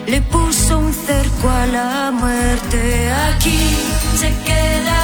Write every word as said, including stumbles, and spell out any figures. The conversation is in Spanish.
le puso un cerco a la muerte. Aquí se queda